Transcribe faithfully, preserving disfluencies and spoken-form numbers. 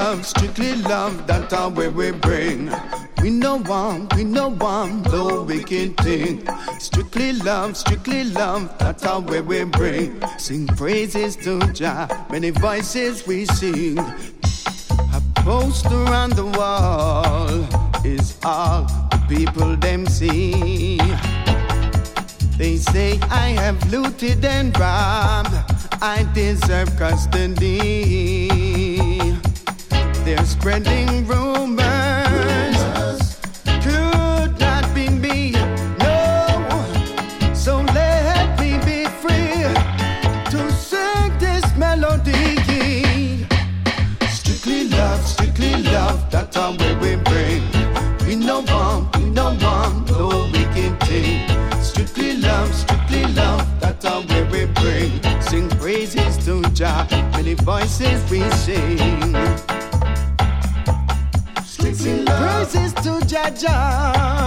love, strictly love, that's our way we bring. We no want, we no want, no wicked thing. Strictly love, strictly love, that's our way we bring. Sing praises to Jah, many voices we sing. A poster on the wall is all the people them see. They say I have looted and robbed, I deserve custody. They're spreading rumors, could not be me, no. So let me be free to sing this melody. Strictly love, strictly love, that's our way we bring. We no want, we no want, no wicked thing. Strictly love, strictly love, that's our way we bring. Sing praises to Jah, many voices we sing. Sing praises to Jah Jah.